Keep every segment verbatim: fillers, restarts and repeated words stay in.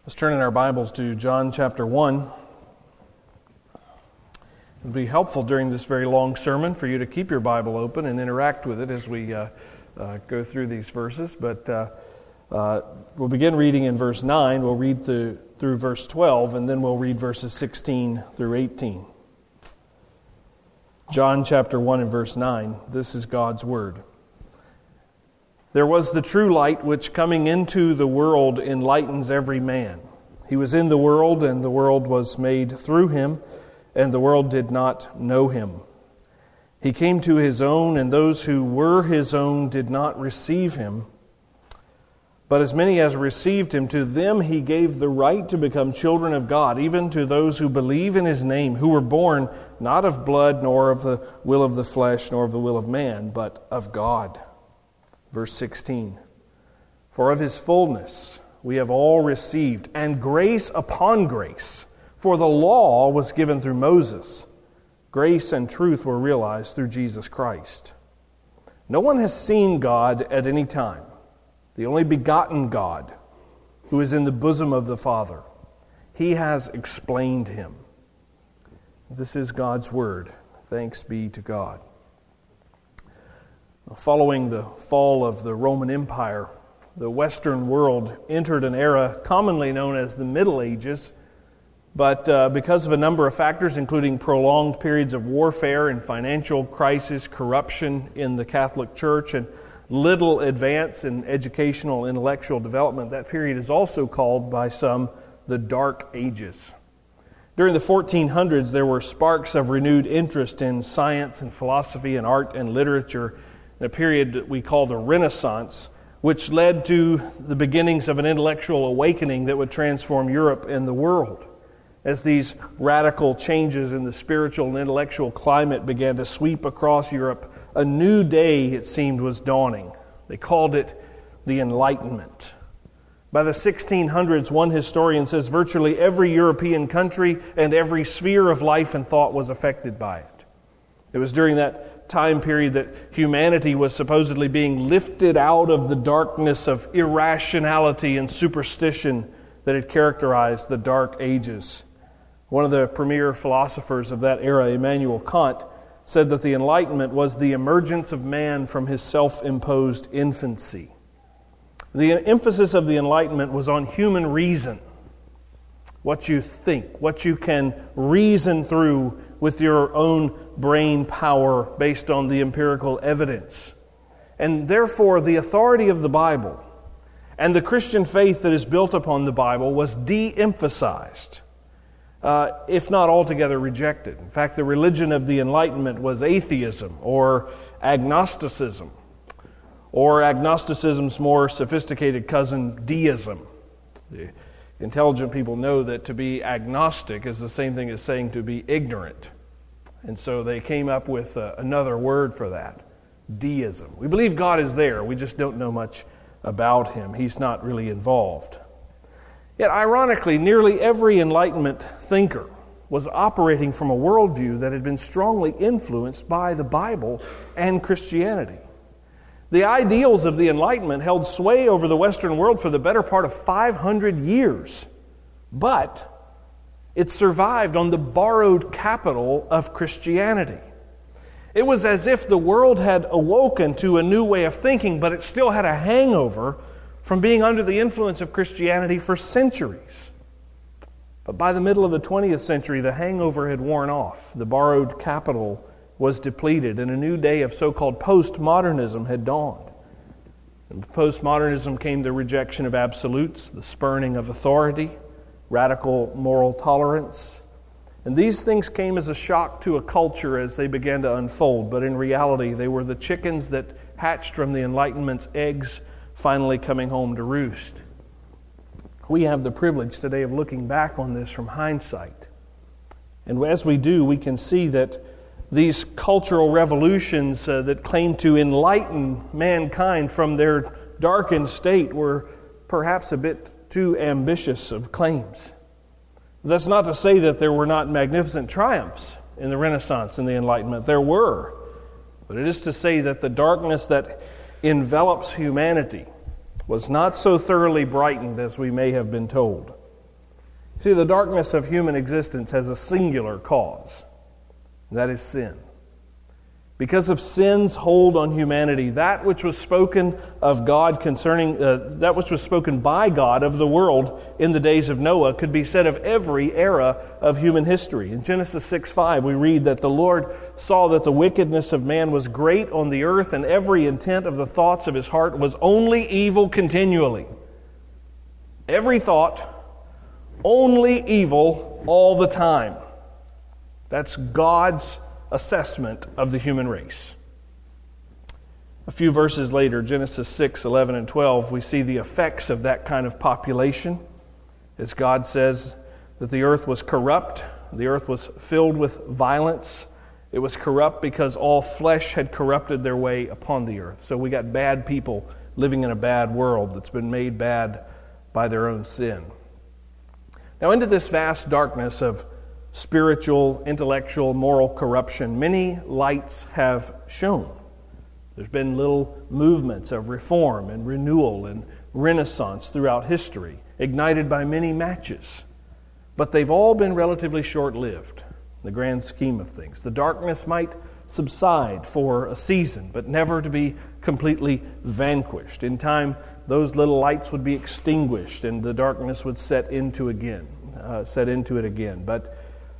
Let's turn in our Bibles to John chapter one. It would be helpful during this very long sermon for you to keep your Bible open and interact with it as we uh, uh, go through these verses. But uh, uh, we'll begin reading in verse nine. We'll read through, through verse twelve, and then we'll read verses sixteen through eighteen. John chapter one and verse nine. This is God's Word. There was the true light which coming into the world enlightens every man. He was in the world, and the world was made through him, and the world did not know him. He came to his own, and those who were his own did not receive him. But as many as received him, to them he gave the right to become children of God, even to those who believe in his name, who were born not of blood, nor of the will of the flesh, nor of the will of man, but of God. Verse sixteen, for of his fullness we have all received, and grace upon grace. For the law was given through Moses. Grace and truth were realized through Jesus Christ. No one has seen God at any time, the only begotten God, who is in the bosom of the Father. He has explained him. This is God's Word. Thanks be to God. Following the fall of the Roman Empire, the Western world entered an era commonly known as the Middle Ages, but uh, because of a number of factors, including prolonged periods of warfare and financial crisis, corruption in the Catholic Church, and little advance in educational intellectual development, that period is also called by some the Dark Ages. During the fourteen hundreds, there were sparks of renewed interest in science and philosophy and art and literature, in a period that we call the Renaissance, which led to the beginnings of an intellectual awakening that would transform Europe and the world. As these radical changes in the spiritual and intellectual climate began to sweep across Europe, a new day, it seemed, was dawning. They called it the Enlightenment. By the sixteen hundreds, one historian says virtually every European country and every sphere of life and thought was affected by it. It was during that time period that humanity was supposedly being lifted out of the darkness of irrationality and superstition that had characterized the Dark Ages. One of the premier philosophers of that era, Immanuel Kant, said that the Enlightenment was the emergence of man from his self-imposed infancy. The emphasis of the Enlightenment was on human reason, what you think, what you can reason through with your own brain power based on the empirical evidence. And therefore, the authority of the Bible and the Christian faith that is built upon the Bible was de-emphasized, uh, if not altogether rejected. In fact, the religion of the Enlightenment was atheism or agnosticism, or agnosticism's more sophisticated cousin, deism. The intelligent people know that to be agnostic is the same thing as saying to be ignorant. And so they came up with uh, another word for that, deism. We believe God is there, we just don't know much about him. He's not really involved. Yet ironically, nearly every Enlightenment thinker was operating from a worldview that had been strongly influenced by the Bible and Christianity. The ideals of the Enlightenment held sway over the Western world for the better part of five hundred years. But it survived on the borrowed capital of Christianity. It was as if the world had awoken to a new way of thinking, but it still had a hangover from being under the influence of Christianity for centuries. But by the middle of the twentieth century, the hangover had worn off. The borrowed capital was depleted, and a new day of so-called postmodernism had dawned. And with postmodernism came the rejection of absolutes, the spurning of authority, radical moral tolerance. And these things came as a shock to a culture as they began to unfold, but in reality they were the chickens that hatched from the Enlightenment's eggs finally coming home to roost. We have the privilege today of looking back on this from hindsight. And as we do, we can see that these cultural revolutions uh, that claim to enlighten mankind from their darkened state were perhaps a bit too ambitious of claims. That's not to say that there were not magnificent triumphs in the Renaissance and the Enlightenment. There were. But it is to say that the darkness that envelops humanity was not so thoroughly brightened as we may have been told. See, the darkness of human existence has a singular cause. That is sin. Because of sin's hold on humanity, that which was spoken of God concerning, uh, that which was spoken by God of the world in the days of Noah could be said of every era of human history. In Genesis six five, we read that the Lord saw that the wickedness of man was great on the earth, and every intent of the thoughts of his heart was only evil continually. Every thought, only evil all the time. That's God's assessment of the human race. A few verses later, Genesis six, eleven, and twelve, we see the effects of that kind of population. As God says that the earth was corrupt, the earth was filled with violence. It was corrupt because all flesh had corrupted their way upon the earth. So we got bad people living in a bad world that's been made bad by their own sin. Now, into this vast darkness of spiritual, intellectual, moral corruption, many lights have shone. There's been little movements of reform and renewal and renaissance throughout history, ignited by many matches. But they've all been relatively short-lived in the grand scheme of things. The darkness might subside for a season, but never to be completely vanquished. In time, those little lights would be extinguished and the darkness would set into again, uh, set into it again. But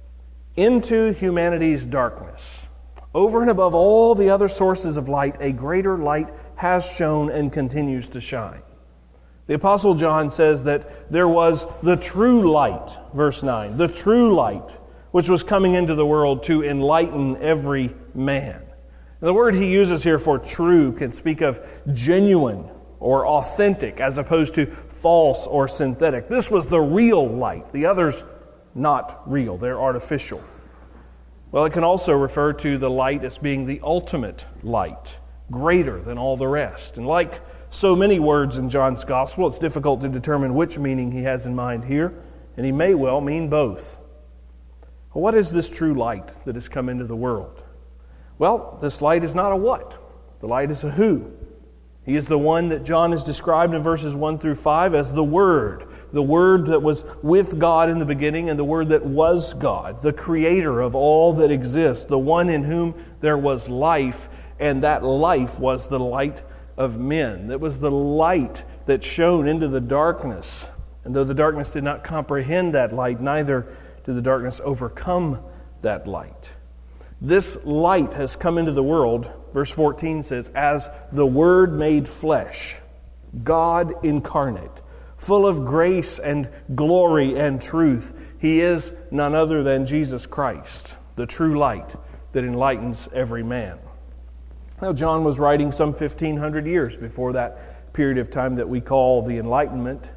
into humanity's darkness, over and above all the other sources of light, a greater light has shone and continues to shine. The Apostle John says that there was the true light, verse nine, the true light, which was coming into the world to enlighten every man. And the word he uses here for true can speak of genuine or authentic as opposed to false or synthetic. This was the real light. The others not real, they're artificial. Well, it can also refer to the light as being the ultimate light, greater than all the rest. And like so many words in John's Gospel, it's difficult to determine which meaning he has in mind here, and he may well mean both. Well, what is this true light that has come into the world? Well, this light is not a what. The light is a who. He is the one that John has described in verses one through five as the Word. The Word that was with God in the beginning and the Word that was God, the Creator of all that exists, the one in whom there was life, and that life was the light of men. That was the light that shone into the darkness. And though the darkness did not comprehend that light, neither did the darkness overcome that light. This light has come into the world, verse fourteen says, as the Word made flesh, God incarnate, full of grace and glory and truth. He is none other than Jesus Christ, the true light that enlightens every man. Now, John was writing some fifteen hundred years before that period of time that we call the Enlightenment.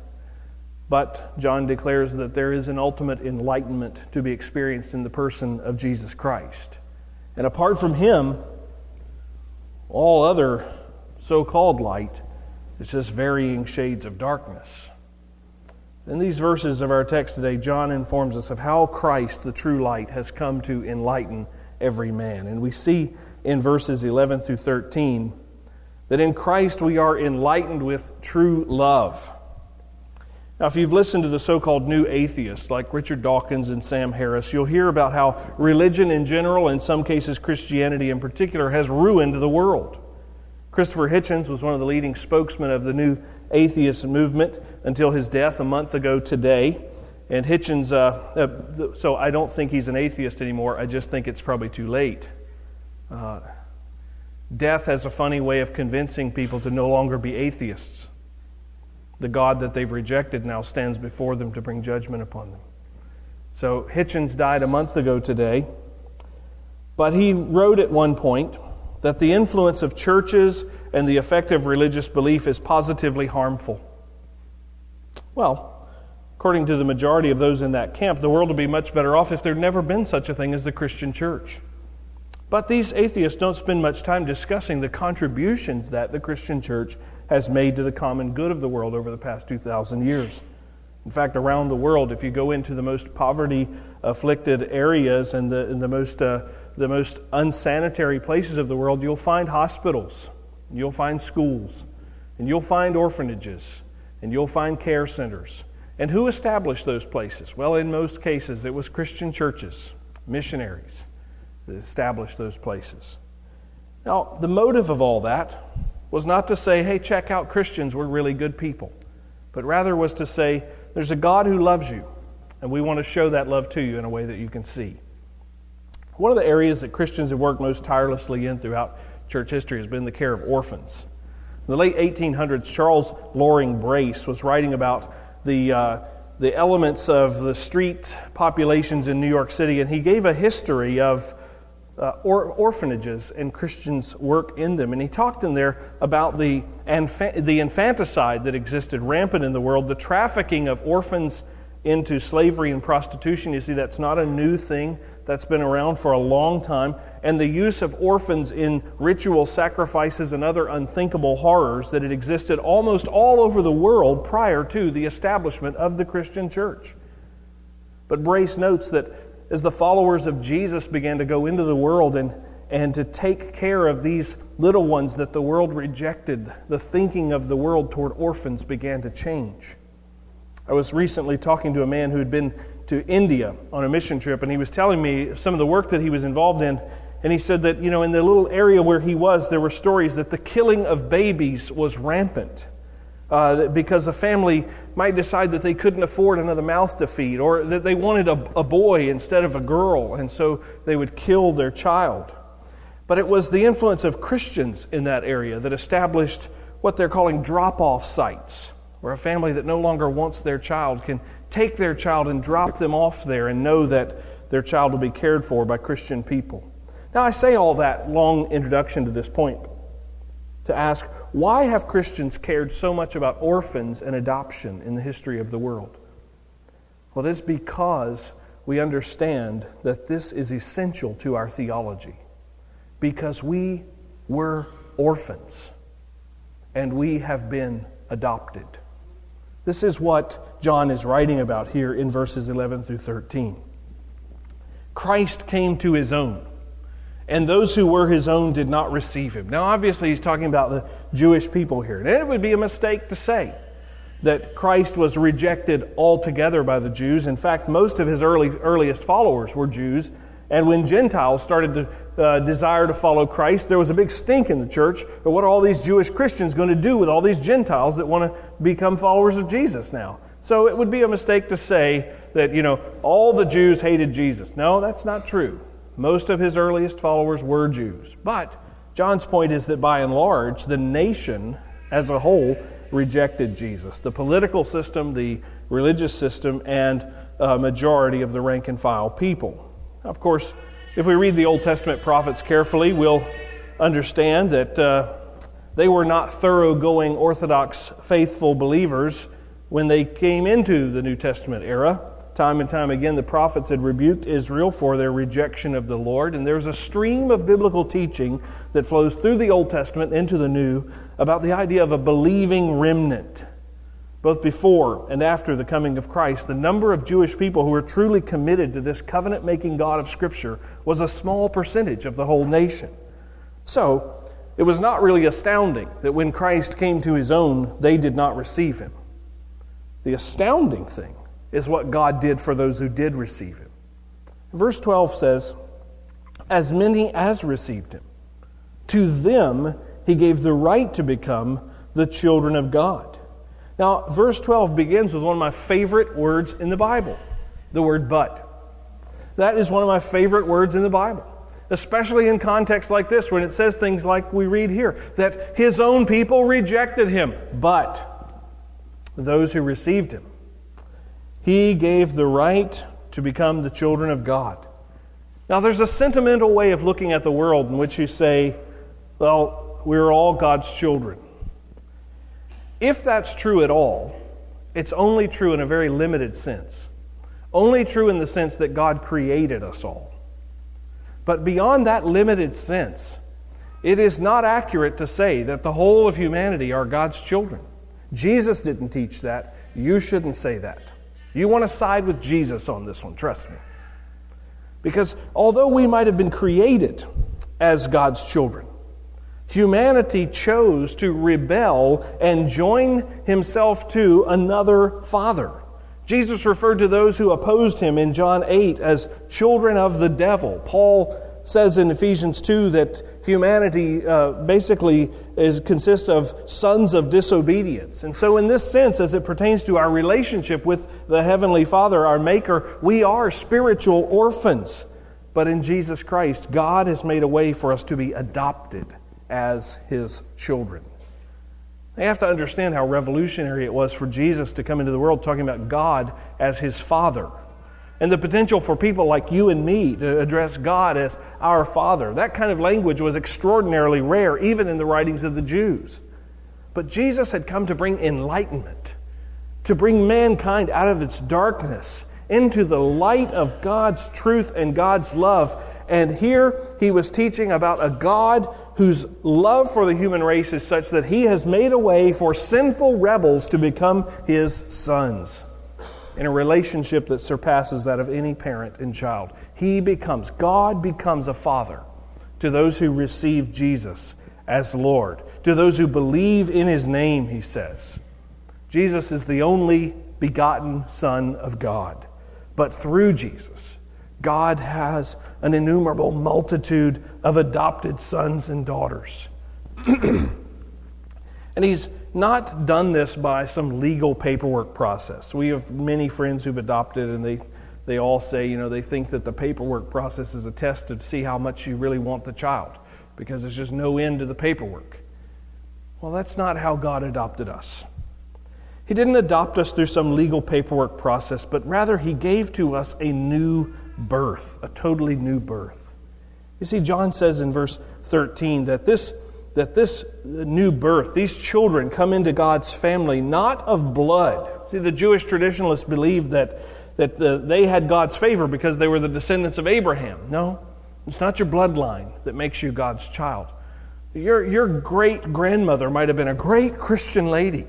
But John declares that there is an ultimate enlightenment to be experienced in the person of Jesus Christ. And apart from Him, all other so-called light is just varying shades of darkness. In these verses of our text today, John informs us of how Christ, the true light, has come to enlighten every man. And we see in verses eleven through thirteen that in Christ we are enlightened with true love. Now, if you've listened to the so-called new atheists like Richard Dawkins and Sam Harris, you'll hear about how religion in general, in some cases Christianity in particular, has ruined the world. Christopher Hitchens was one of the leading spokesmen of the new atheist movement until his death a month ago today. And Hitchens, uh, uh, so I don't think he's an atheist anymore. I just think it's probably too late. Uh, death has a funny way of convincing people to no longer be atheists. The God that they've rejected now stands before them to bring judgment upon them. So Hitchens died a month ago today, but he wrote at one point that the influence of churches and the effect of religious belief is positively harmful. Well, according to the majority of those in that camp, the world would be much better off if there had never been such a thing as the Christian church. But these atheists don't spend much time discussing the contributions that the Christian church has made to the common good of the world over the past two thousand years. In fact, around the world, if you go into the most poverty-afflicted areas and the, and the most uh, the most unsanitary places of the world, you'll find hospitals, you'll find schools, and you'll find orphanages, and you'll find care centers, And who established those places? Well, in most cases, it was Christian churches, missionaries, that established those places. Now, the motive of all that was not to say, hey, check out Christians, we're really good people, but rather was to say, there's a God who loves you, and we want to show that love to you in a way that you can see. One of the areas that Christians have worked most tirelessly in throughout church history has been the care of orphans. In the late eighteen hundreds, Charles Loring Brace was writing about the uh, the elements of the street populations in New York City, and he gave a history of uh, or, orphanages and Christians' work in them. And he talked in there about the, infa- the infanticide that existed rampant in the world, the trafficking of orphans into slavery and prostitution. You see, that's not a new thing. That's been around for a long time. And the use of orphans in ritual sacrifices and other unthinkable horrors that had existed almost all over the world prior to the establishment of the Christian church. But Brace notes that as the followers of Jesus began to go into the world and, and to take care of these little ones that the world rejected, the thinking of the world toward orphans began to change. I was recently talking to a man who had been to India on a mission trip, and he was telling me some of the work that he was involved in. And he said that, you know, in the little area where he was, there were stories that the killing of babies was rampant uh, because a family might decide that they couldn't afford another mouth to feed, or that they wanted a, a boy instead of a girl, and so they would kill their child. But it was the influence of Christians in that area that established what they're calling drop-off sites, where a family that no longer wants their child can take their child and drop them off there and know that their child will be cared for by Christian people. Now, I say all that long introduction to this point to ask, why have Christians cared so much about orphans and adoption in the history of the world? Well, it is because we understand that this is essential to our theology. Because we were orphans and we have been adopted. This is what John is writing about here in verses eleven through thirteen. Christ came to his own, and those who were his own did not receive him. Now, obviously, he's talking about the Jewish people here. And it would be a mistake to say that Christ was rejected altogether by the Jews. In fact, most of his early earliest followers were Jews. And when Gentiles started to uh, desire to follow Christ, there was a big stink in the church. But what are all these Jewish Christians going to do with all these Gentiles that want to become followers of Jesus now? So it would be a mistake to say that, you know, all the Jews hated Jesus. No, that's not true. Most of his earliest followers were Jews. But John's point is that by and large, the nation as a whole rejected Jesus. The political system, the religious system, and a majority of the rank and file people. Of course, if we read the Old Testament prophets carefully, we'll understand that uh, they were not thoroughgoing Orthodox faithful believers when they came into the New Testament era. Time and time again, the prophets had rebuked Israel for their rejection of the Lord, and there's a stream of biblical teaching that flows through the Old Testament into the New about the idea of a believing remnant. Both before and after the coming of Christ, the number of Jewish people who were truly committed to this covenant-making God of Scripture was a small percentage of the whole nation. So, it was not really astounding that when Christ came to his own, they did not receive him. The astounding thing is what God did for those who did receive him. Verse twelve says, "As many as received him, to them he gave the right to become the children of God." Now, verse twelve begins with one of my favorite words in the Bible, the word "but." That is one of my favorite words in the Bible, especially in contexts like this, when it says things like we read here, that his own people rejected him, but those who received him, he gave the right to become the children of God. Now, there's a sentimental way of looking at the world in which you say, well, we're all God's children. If that's true at all, it's only true in a very limited sense. Only true in the sense that God created us all. But beyond that limited sense, it is not accurate to say that the whole of humanity are God's children. Jesus didn't teach that. You shouldn't say that. You want to side with Jesus on this one, trust me. Because although we might have been created as God's children, humanity chose to rebel and join himself to another father. Jesus referred to those who opposed him in John eight as children of the devil. Paul says in Ephesians two that humanity uh, basically is consists of sons of disobedience. And so in this sense, as it pertains to our relationship with the Heavenly Father, our Maker, we are spiritual orphans. But in Jesus Christ, God has made a way for us to be adopted as His children. You have to understand how revolutionary it was for Jesus to come into the world talking about God as His Father. And the potential for people like you and me to address God as our Father. That kind of language was extraordinarily rare, even in the writings of the Jews. But Jesus had come to bring enlightenment, to bring mankind out of its darkness into the light of God's truth and God's love. And here He was teaching about a God whose love for the human race is such that He has made a way for sinful rebels to become His sons in a relationship that surpasses that of any parent and child. He becomes, God becomes a father to those who receive Jesus as Lord, to those who believe in His name, He says. Jesus is the only begotten Son of God. But through Jesus, God has an innumerable multitude of adopted sons and daughters. And He's not done this by some legal paperwork process. We have many friends who've adopted, and they, they all say, you know, they think that the paperwork process is a test to see how much you really want the child, because there's just no end to the paperwork. Well, that's not how God adopted us. He didn't adopt us through some legal paperwork process, but rather He gave to us a new birth, a totally new birth. You see, John says in verse thirteen that this, that this new birth, these children come into God's family not of blood. See, the Jewish traditionalists believed that, that the, they had God's favor because they were the descendants of Abraham. No, it's not your bloodline that makes you God's child. Your, your great-grandmother might have been a great Christian lady,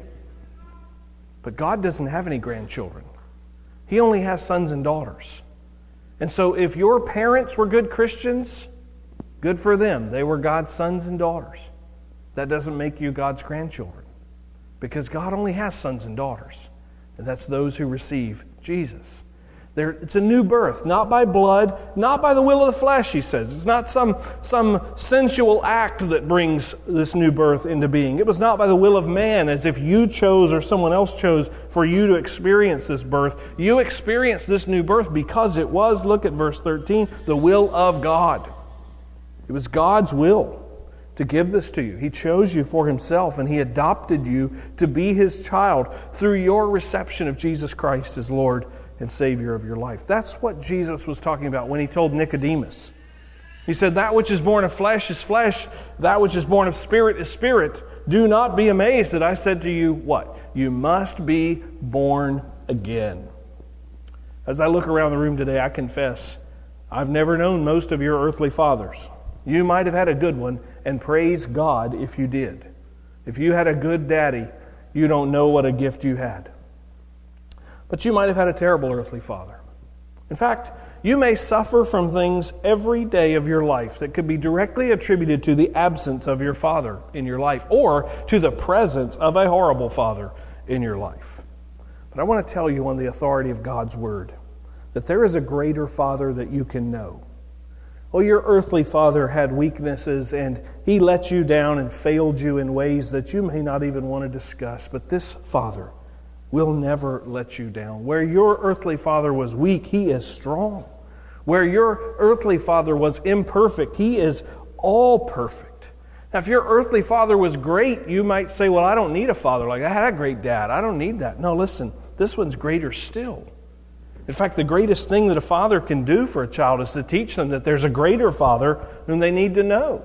but God doesn't have any grandchildren. He only has sons and daughters. And so if your parents were good Christians, good for them. They were God's sons and daughters. That doesn't make you God's grandchildren, because God only has sons and daughters. And that's those who receive Jesus. There, it's a new birth, not by blood, not by the will of the flesh, he says. It's not some, some sensual act that brings this new birth into being. It was not by the will of man, as if you chose or someone else chose for you to experience this birth. You experienced this new birth because it was, look at verse thirteen, the will of God. It was God's will to give this to you. He chose you for Himself, and He adopted you to be His child through your reception of Jesus Christ as Lord and Savior of your life. That's what Jesus was talking about when He told Nicodemus. He said, that which is born of flesh is flesh, that which is born of spirit is spirit. Do not be amazed that I said to you, what? You must be born again. As I look around the room today, I confess, I've never known most of your earthly fathers. You might have had a good one, and praise God if you did. If you had a good daddy, you don't know what a gift you had. But you might have had a terrible earthly father. In fact, you may suffer from things every day of your life that could be directly attributed to the absence of your father in your life, or to the presence of a horrible father in your life. But I want to tell you on the authority of God's Word that there is a greater Father that you can know. Oh, your earthly father had weaknesses, and he let you down and failed you in ways that you may not even want to discuss. But this Father will never let you down. Where your earthly father was weak, He is strong. Where your earthly father was imperfect, He is all perfect. Now, if your earthly father was great, you might say, well, I don't need a father like that. I had a great dad. I don't need that. No, listen, this one's greater still. In fact, the greatest thing that a father can do for a child is to teach them that there's a greater Father whom they need to know.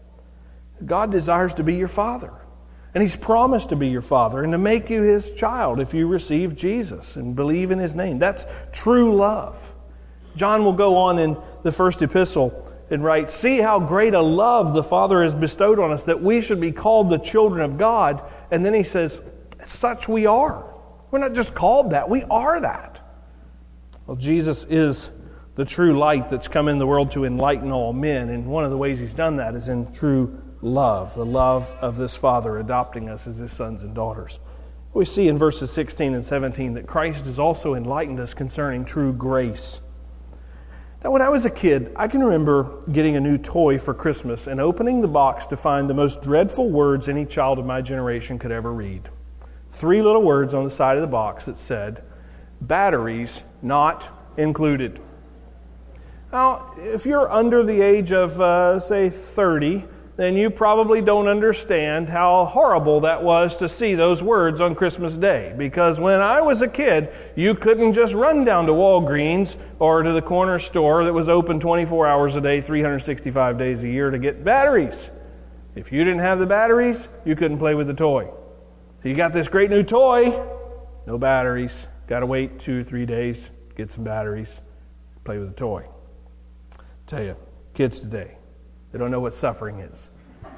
God desires to be your Father. And He's promised to be your Father and to make you His child if you receive Jesus and believe in His name. That's true love. John will go on in the first epistle and write, see how great a love the Father has bestowed on us, that we should be called the children of God. And then he says, such we are. We're not just called that, we are that. Well, Jesus is the true light that's come in the world to enlighten all men. And one of the ways He's done that is in true love, the love of this Father adopting us as His sons and daughters. We see in verses sixteen and seventeen that Christ has also enlightened us concerning true grace. Now, when I was a kid, I can remember getting a new toy for Christmas and opening the box to find the most dreadful words any child of my generation could ever read. Three little words on the side of the box that said, "Batteries not included." Now, if you're under the age of, uh, say, thirty, then you probably don't understand how horrible that was to see those words on Christmas Day. Because when I was a kid, you couldn't just run down to Walgreens or to the corner store that was open twenty-four hours a day, three hundred sixty-five days a year to get batteries. If you didn't have the batteries, you couldn't play with the toy. So you got this great new toy, no batteries. Got to wait two or three days, get some batteries, play with the toy. Tell you, kids today, they don't know what suffering is.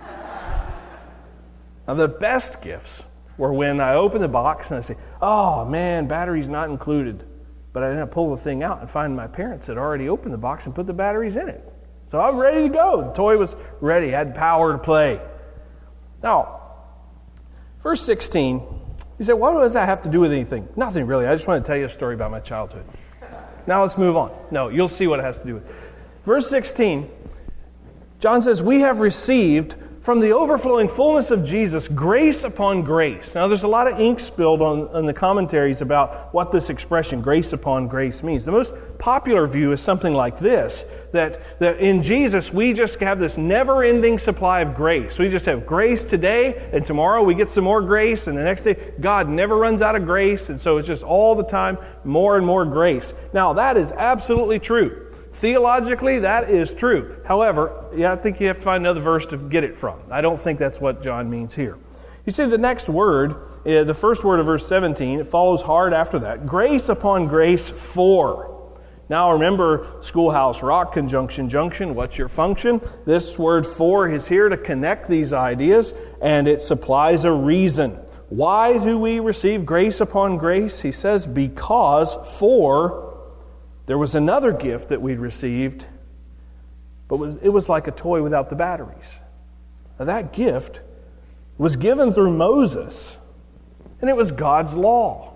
Now, the best gifts were when I open the box and I say, "Oh man, batteries not included." But I didn't pull the thing out and find my parents had already opened the box and put the batteries in it. So I'm ready to go. The toy was ready, I had power to play. Now, verse sixteen, you say, what does that have to do with anything? Nothing really. I just want to tell you a story about my childhood. Now let's move on. No, you'll see what it has to do with it. Verse sixteen, John says, "We have received from the overflowing fullness of Jesus grace upon grace." Now there's a lot of ink spilled on, on the commentaries about what this expression, grace upon grace, means. The most popular view is something like this, that, that in Jesus we just have this never-ending supply of grace. We just have grace today, and tomorrow we get some more grace, and the next day God never runs out of grace, and so it's just all the time more and more grace. Now that is absolutely true. Theologically, that is true. However, yeah, I think you have to find another verse to get it from. I don't think that's what John means here. You see, the next word, uh, the first word of verse seventeen, it follows hard after that. Grace upon grace for. Now remember, Schoolhouse Rock, conjunction, junction, what's your function? This word for is here to connect these ideas, and it supplies a reason. Why do we receive grace upon grace? He says, because for there was another gift that we'd received, but was, it was like a toy without the batteries. Now that gift was given through Moses, and it was God's law.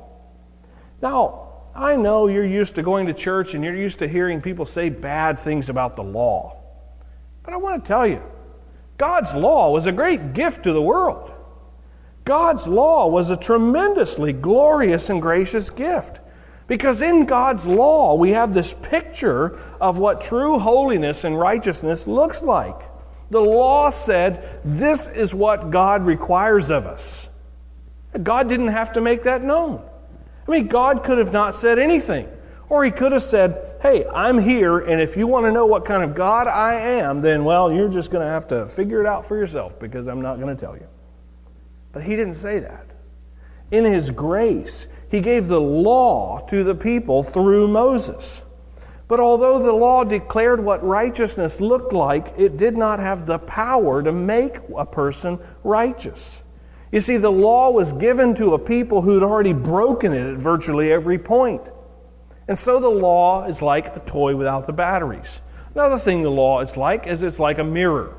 Now, I know you're used to going to church and you're used to hearing people say bad things about the law. But I want to tell you, God's law was a great gift to the world. God's law was a tremendously glorious and gracious gift. Because in God's law, we have this picture of what true holiness and righteousness looks like. The law said, this is what God requires of us. God didn't have to make that known. I mean, God could have not said anything. Or He could have said, hey, I'm here, and if you want to know what kind of God I am, then, well, you're just going to have to figure it out for yourself, because I'm not going to tell you. But He didn't say that. In His grace, He gave the law to the people through Moses. But although the law declared what righteousness looked like, it did not have the power to make a person righteous. You see, the law was given to a people who'd already broken it at virtually every point. And so the law is like a toy without the batteries. Another thing the law is like is it's like a mirror.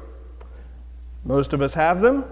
Most of us have them.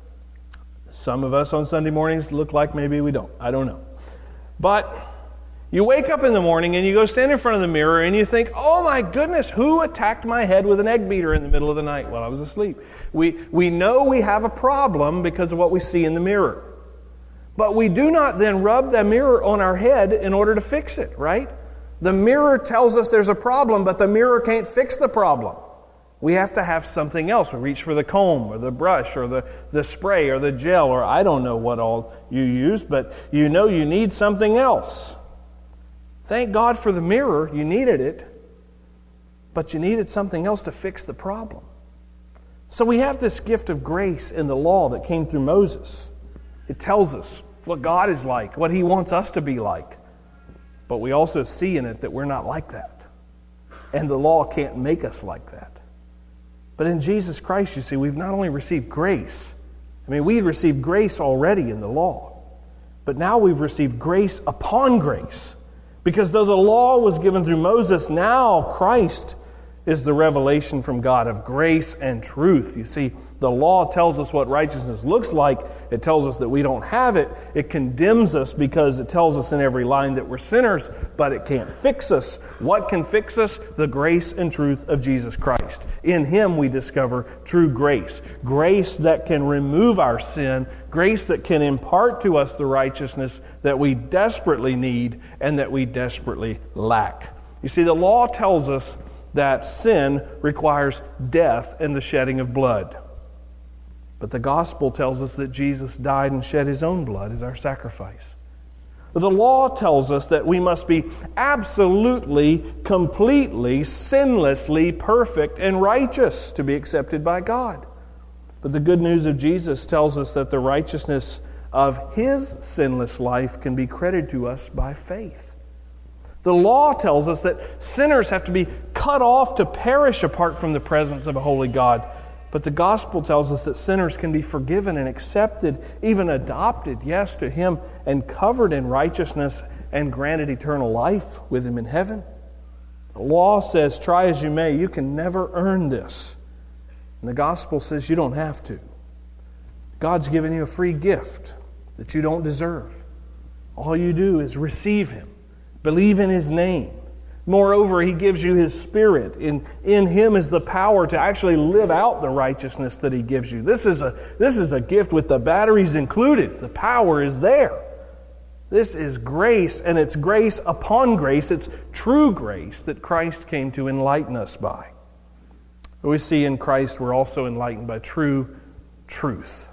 Some of us on Sunday mornings look like maybe we don't. I don't know. But you wake up in the morning and you go stand in front of the mirror and you think, oh my goodness, who attacked my head with an egg beater in the middle of the night while I was asleep? We, we know we have a problem because of what we see in the mirror. But we do not then rub that mirror on our head in order to fix it, right? The mirror tells us there's a problem, but the mirror can't fix the problem. We have to have something else. We reach for the comb or the brush or the, the spray or the gel, or I don't know what all you use, but you know you need something else. Thank God for the mirror. You needed it, but you needed something else to fix the problem. So we have this gift of grace in the law that came through Moses. It tells us what God is like, what He wants us to be like. But we also see in it that we're not like that. And the law can't make us like that. But in Jesus Christ, you see, we've not only received grace. I mean, we received grace already in the law. But now we've received grace upon grace. Because though the law was given through Moses, now Christ is the revelation from God of grace and truth. You see, the law tells us what righteousness looks like. It tells us that we don't have it. It condemns us because it tells us in every line that we're sinners, but it can't fix us. What can fix us? The grace and truth of Jesus Christ. In Him we discover true grace. Grace that can remove our sin. Grace that can impart to us the righteousness that we desperately need and that we desperately lack. You see, the law tells us that sin requires death and the shedding of blood. But the gospel tells us that Jesus died and shed His own blood as our sacrifice. The law tells us that we must be absolutely, completely, sinlessly perfect and righteous to be accepted by God. But the good news of Jesus tells us that the righteousness of His sinless life can be credited to us by faith. The law tells us that sinners have to be cut off to perish apart from the presence of a holy God. But the gospel tells us that sinners can be forgiven and accepted, even adopted, yes, to Him, and covered in righteousness and granted eternal life with Him in heaven. The law says, try as you may, you can never earn this. And the gospel says you don't have to. God's given you a free gift that you don't deserve. All you do is receive Him. Believe in His name. Moreover, He gives you His Spirit. In, in Him is the power to actually live out the righteousness that He gives you. This is a, this is a gift with the batteries included. The power is there. This is grace, and it's grace upon grace. It's true grace that Christ came to enlighten us by. We see in Christ we're also enlightened by true truth.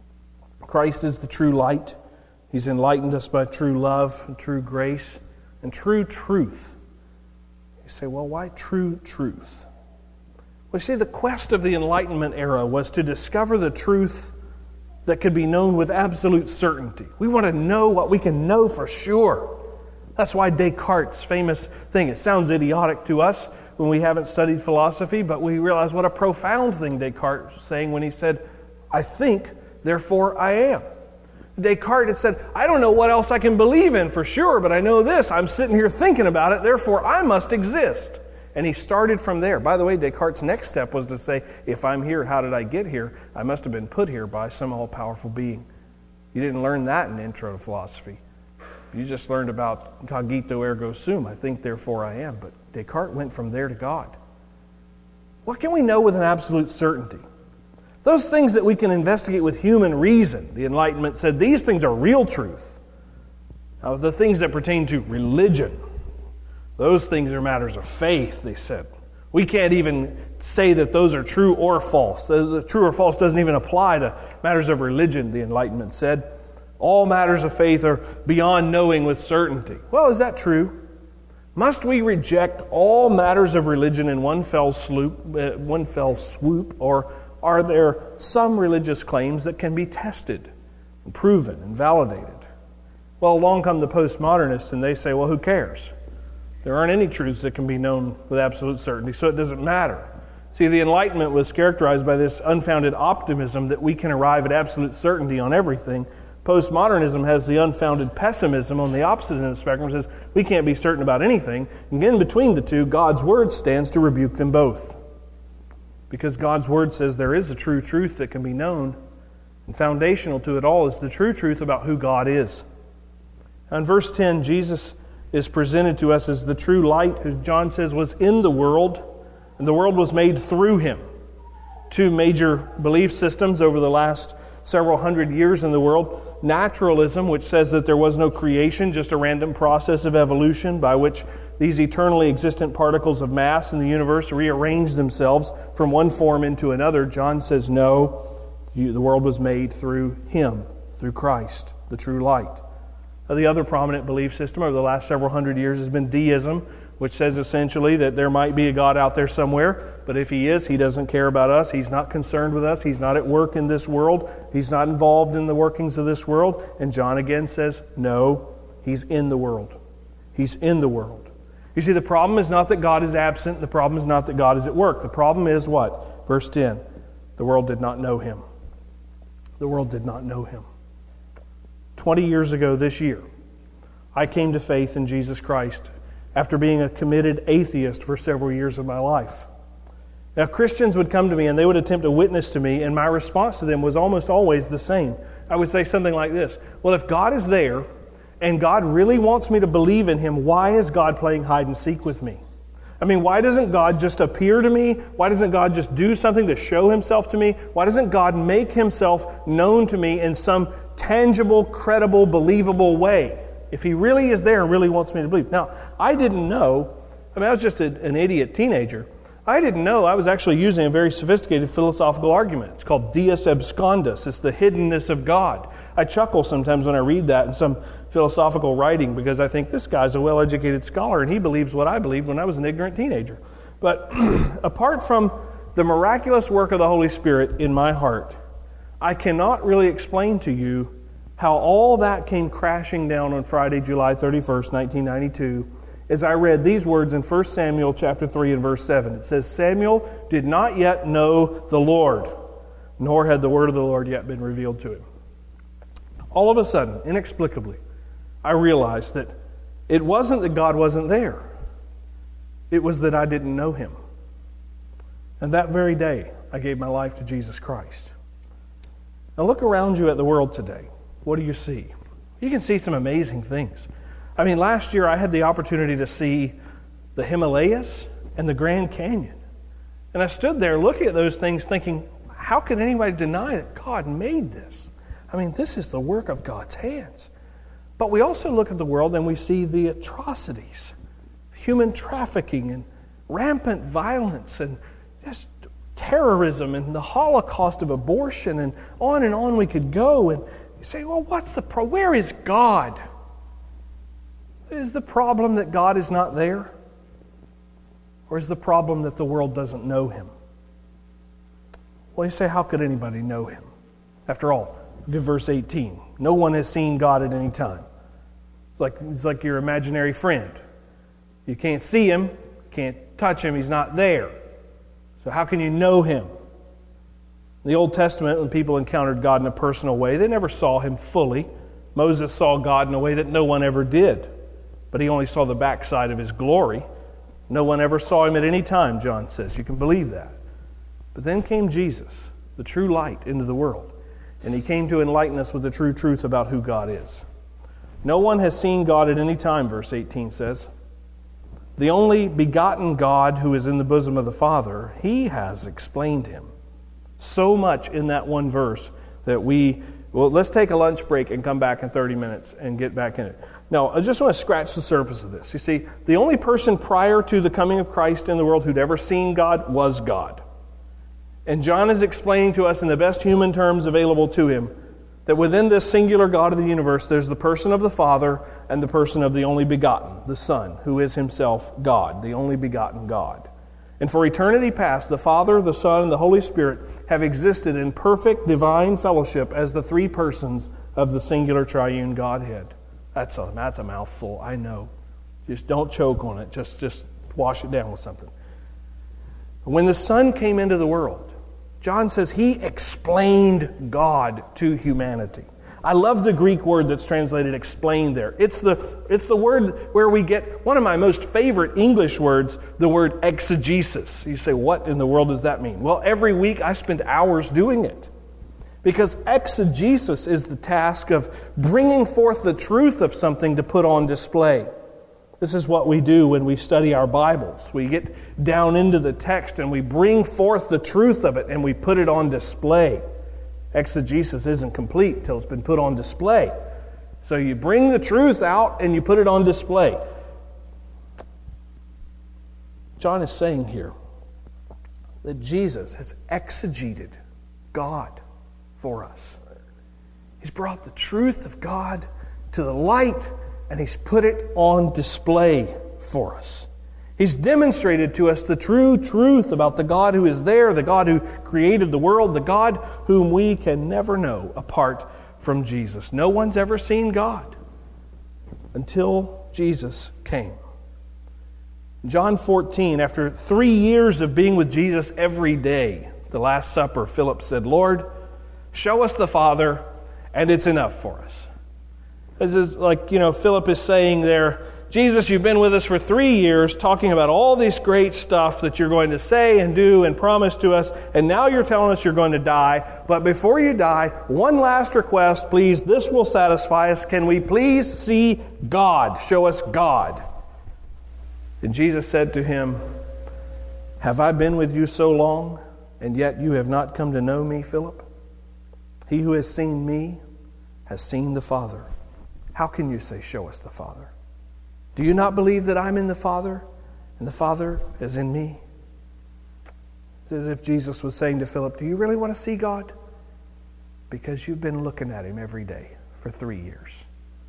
Christ is the true light. He's enlightened us by true love and true grace and true truth. You say, well, why true truth? Well, you see, the quest of the Enlightenment era was to discover the truth that could be known with absolute certainty. We want to know what we can know for sure. That's why Descartes' famous thing, it sounds idiotic to us when we haven't studied philosophy, but we realize what a profound thing Descartes was saying when he said, I think, therefore I am. Descartes had said, I don't know what else I can believe in for sure, but I know this. I'm sitting here thinking about it, therefore I must exist. And he started from there. By the way, Descartes' next step was to say, if I'm here, how did I get here? I must have been put here by some all-powerful being. You didn't learn that in Intro to Philosophy. You just learned about cogito ergo sum, I think, therefore I am. But Descartes went from there to God. What can we know with an absolute certainty? Those things that we can investigate with human reason, the Enlightenment said, these things are real truth. Now, the things that pertain to religion, those things are matters of faith, they said. We can't even say that those are true or false. The, the true or false doesn't even apply to matters of religion, the Enlightenment said. All matters of faith are beyond knowing with certainty. Well, is that true? Must we reject all matters of religion in one fell swoop, uh, one fell swoop, or are there some religious claims that can be tested and proven and validated? Well, along come the postmodernists and they say, well, who cares? There aren't any truths that can be known with absolute certainty, so it doesn't matter. See, the Enlightenment was characterized by this unfounded optimism that we can arrive at absolute certainty on everything. Postmodernism has the unfounded pessimism on the opposite end of the spectrum. It says we can't be certain about anything. And in between the two, God's Word stands to rebuke them both. Because God's Word says there is a true truth that can be known. And foundational to it all is the true truth about who God is. In verse ten, Jesus is presented to us as the true light, who John says was in the world, and the world was made through Him. Two major belief systems over the last several hundred years in the world. Naturalism, which says that there was no creation, just a random process of evolution by which these eternally existent particles of mass in the universe rearrange themselves from one form into another. John says, no, the world was made through Him, through Christ, the true light. The other prominent belief system over the last several hundred years has been deism, which says essentially that there might be a God out there somewhere, but if He is, He doesn't care about us. He's not concerned with us. He's not at work in this world. He's not involved in the workings of this world. And John again says, no, He's in the world. He's in the world. You see, the problem is not that God is absent. The problem is not that God is at work. The problem is what? Verse ten, the world did not know Him. The world did not know Him. Twenty years ago this year, I came to faith in Jesus Christ after being a committed atheist for several years of my life. Now, Christians would come to me and they would attempt to witness to me, and my response to them was almost always the same. I would say something like this: well, if God is there and God really wants me to believe in Him, why is God playing hide and seek with me? I mean, why doesn't God just appear to me? Why doesn't God just do something to show Himself to me? Why doesn't God make Himself known to me in some tangible, credible, believable way, if He really is there and really wants me to believe? Now, I didn't know, I mean, I was just a, an idiot teenager. I didn't know I was actually using a very sophisticated philosophical argument. It's called Deus Abscondus. It's the hiddenness of God. I chuckle sometimes when I read that in some philosophical writing, because I think this guy's a well-educated scholar and he believes what I believed when I was an ignorant teenager. But apart from the miraculous work of the Holy Spirit in my heart, I cannot really explain to you how all that came crashing down on Friday, July thirty-first, nineteen ninety-two, as I read these words in First Samuel chapter three and verse seven. It says, Samuel did not yet know the Lord, nor had the word of the Lord yet been revealed to him. All of a sudden, inexplicably, I realized that it wasn't that God wasn't there. It was that I didn't know Him. And that very day, I gave my life to Jesus Christ. Now look around you at the world today. What do you see? You can see some amazing things. I mean, last year I had the opportunity to see the Himalayas and the Grand Canyon. And I stood there looking at those things thinking, how can anybody deny that God made this? I mean, this is the work of God's hands. But we also look at the world and we see the atrocities, human trafficking and rampant violence and just terrorism and the Holocaust of abortion, and on and on we could go. And you say, well, what's the pro- where is God? Is the problem that God is not there? Or is the problem that the world doesn't know Him? Well, you say, how could anybody know Him? After all, look at verse eighteen. No one has seen God at any time. It's like, it's like your imaginary friend. You can't see Him, can't touch Him, He's not there. So how can you know Him? In the Old Testament, when people encountered God in a personal way, they never saw Him fully. Moses saw God in a way that no one ever did, but he only saw the backside of His glory. No one ever saw Him at any time, John says. You can believe that. But then came Jesus, the true light, into the world. And He came to enlighten us with the true truth about who God is. No one has seen God at any time, verse eighteen says. The only begotten God who is in the bosom of the Father, He has explained Him. So much in that one verse that we, well, let's take a lunch break and come back in thirty minutes and get back in it. Now, I just want to scratch the surface of this. You see, the only person prior to the coming of Christ in the world who'd ever seen God was God. And John is explaining to us in the best human terms available to him that within this singular God of the universe, there's the person of the Father and the person of the only begotten, the Son, who is Himself God, the only begotten God. And for eternity past, the Father, the Son, and the Holy Spirit have existed in perfect divine fellowship as the three persons of the singular triune Godhead. That's a, that's a mouthful, I know. Just don't choke on it. Just, just wash it down with something. When the Son came into the world, John says He explained God to humanity. I love the Greek word that's translated explained there. It's the, it's the word where we get one of my most favorite English words, the word exegesis. You say, what in the world does that mean? Well, every week I spend hours doing it. Because exegesis is the task of bringing forth the truth of something to put on display. This is what we do when we study our Bibles. We get down into the text and we bring forth the truth of it and we put it on display. Exegesis isn't complete until it's been put on display. So you bring the truth out and you put it on display. John is saying here that Jesus has exegeted God for us. He's brought the truth of God to the light and He's put it on display for us. He's demonstrated to us the true truth about the God who is there, the God who created the world, the God whom we can never know apart from Jesus. No one's ever seen God until Jesus came. John fourteen, after three years of being with Jesus every day, the Last Supper, Philip said, Lord, show us the Father, and it's enough for us. This is like, you know, Philip is saying there, Jesus, you've been with us for three years talking about all this great stuff that you're going to say and do and promise to us, and now you're telling us you're going to die. But before you die, one last request, please. This will satisfy us. Can we please see God? Show us God. And Jesus said to him, have I been with you so long, and yet you have not come to know me, Philip? He who has seen me has seen the Father. How can you say, show us the Father? Do you not believe that I'm in the Father, and the Father is in me? It's as if Jesus was saying to Philip, do you really want to see God? Because you've been looking at Him every day for three years.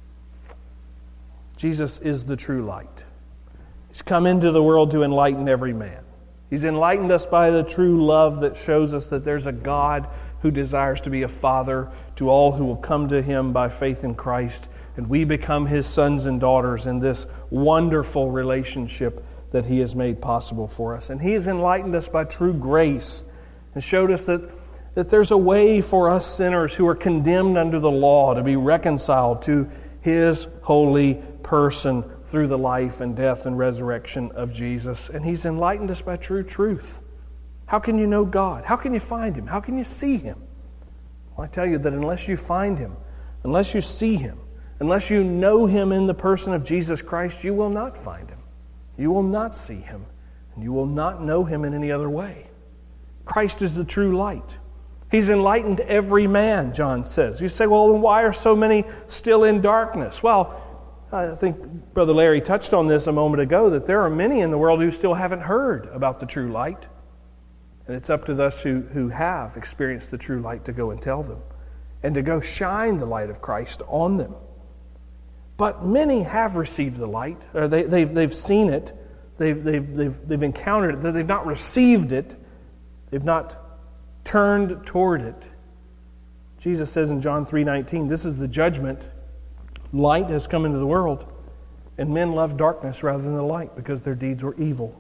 Jesus is the true light. He's come into the world to enlighten every man. He's enlightened us by the true love that shows us that there's a God who desires to be a father to all who will come to Him by faith in Christ. And we become His sons and daughters in this wonderful relationship that He has made possible for us. And He has enlightened us by true grace and showed us that, that there's a way for us sinners who are condemned under the law to be reconciled to His holy person through the life and death and resurrection of Jesus. And He's enlightened us by true truth. How can you know God? How can you find Him? How can you see Him? Well, I tell you that unless you find Him, unless you see Him, unless you know Him in the person of Jesus Christ, you will not find Him. You will not see Him. And you will not know Him in any other way. Christ is the true light. He's enlightened every man, John says. You say, well, then why are so many still in darkness? Well, I think Brother Larry touched on this a moment ago, that there are many in the world who still haven't heard about the true light. And it's up to us who, who have experienced the true light to go and tell them, and to go shine the light of Christ on them. But many have received the light, or they, they've, they've seen it, they've, they've, they've, they've encountered it, they've not received it, they've not turned toward it. Jesus says in John three nineteen, this is the judgment. Light has come into the world, and men love darkness rather than the light because their deeds were evil.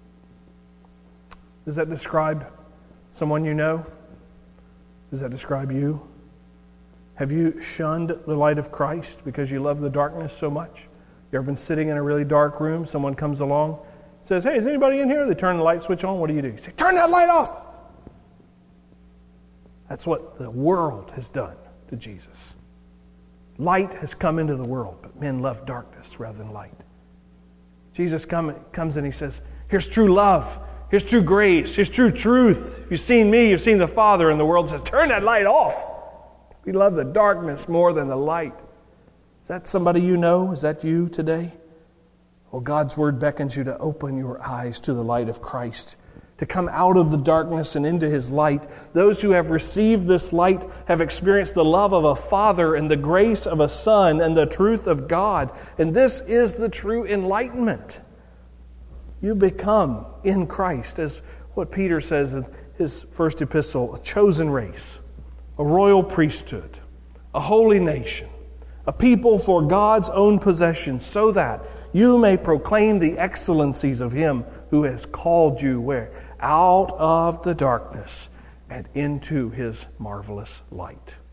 Does that describe someone you know? Does that describe you? Have you shunned the light of Christ because you love the darkness so much? You ever been sitting in a really dark room, someone comes along, says, hey, is anybody in here? They turn the light switch on. What do you do? You say, turn that light off! That's what the world has done to Jesus. Light has come into the world, but men love darkness rather than light. Jesus come, comes and He says, here's true love. Here's true grace. Here's true truth. If you've seen me, you've seen the Father. And the world says, turn that light off. We love the darkness more than the light. Is that somebody you know? Is that you today? Well, God's Word beckons you to open your eyes to the light of Christ, to come out of the darkness and into His light. Those who have received this light have experienced the love of a Father and the grace of a Son and the truth of God. And this is the true enlightenment. You become in Christ, as what Peter says in his first epistle, a chosen race, a royal priesthood, a holy nation, a people for God's own possession, so that you may proclaim the excellencies of Him who has called you where? Out of the darkness and into His marvelous light.